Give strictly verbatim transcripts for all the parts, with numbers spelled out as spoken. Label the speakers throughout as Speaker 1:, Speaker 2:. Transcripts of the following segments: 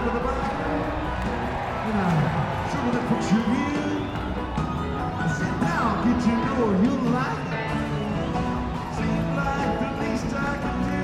Speaker 1: back of the bike, and I show me the picture view. Sit down, get you know you like it. Seems like the least I can do.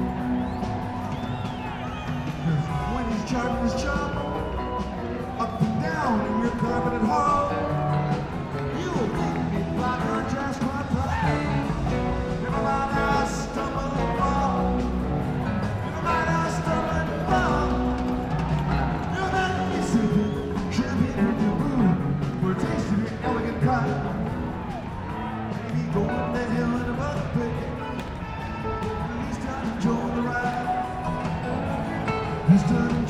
Speaker 1: 'Cause when he's charging his chop, up and down in your carpeted hall, you'll make me like her just one time. Never mind how I stumble and fall. Never mind how I stumble and fall. Never mind how you sipping champagne with your boo for a taste of your elegant pie. Maybe going to hell in a bucket pit. At least I enjoy the ride. This time